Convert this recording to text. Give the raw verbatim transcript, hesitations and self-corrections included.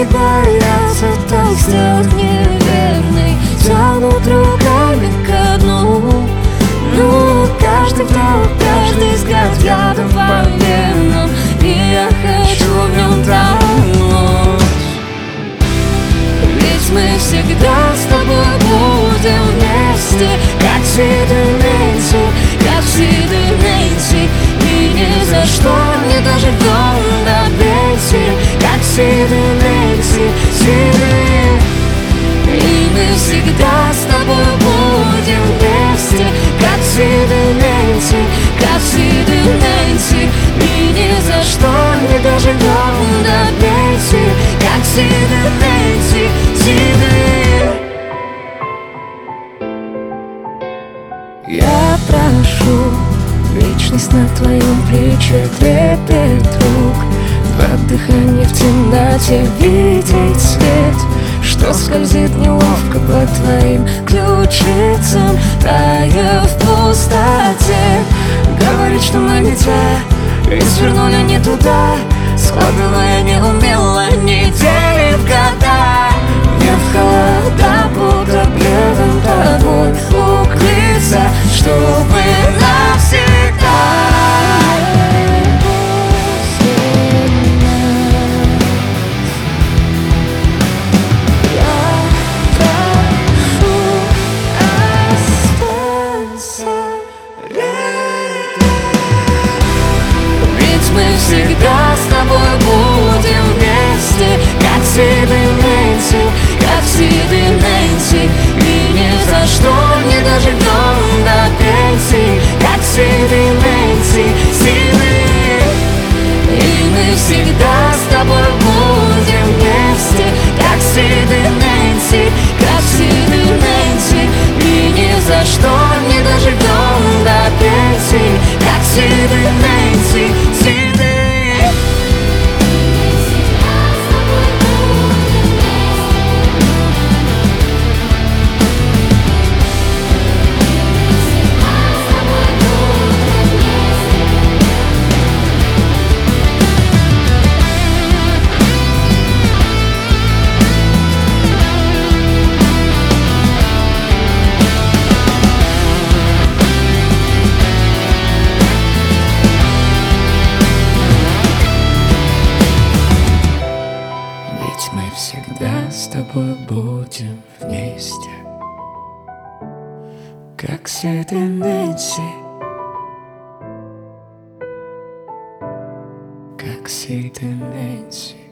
боятся так сделать неверный, тянут руками ко дну. Ну, каждый вдох, каждый взгляд рядом по венам, и я хочу в нем тонуть. Ведь мы всегда с тобой будем вместе, как Сид и Нэнси, как Сид и Нэнси. И ни за что не доживем до пенсии, как Сид и Нэнси, Сид и... И мы всегда с тобой будем вместе, как Сид и Нэнси, как Сид и Нэнси. И ни за что не доживем до пенсии, как Сид и Нэнси, Сид и... Я прошу вечность на твоем плече, трепет рук, два дыхания в темноте, видеть свет, что скользит неловко по твоим ключицам, тая в пустоте. Говорит, что мы не те, и свернули не туда, складывая неумело недели в года. Не в холода, будто пледом тобой укрыться, чтобы навсегда. Мы всегда с тобой будем вместе, как Сид и Нэнси, как Сид и Нэнси. И ни за что не доживем до пенсии, как Сид и Нэнси, Сид и... И мы всегда с тобой будем вместе, как Сид и Нэнси, как Сид и Нэнси. И ни за что не доживем до пенсии, как Сид и Нэнси, Сид и... Мы всегда с тобой будем вместе, как Сид и Нэнси, как Сид и Нэнси.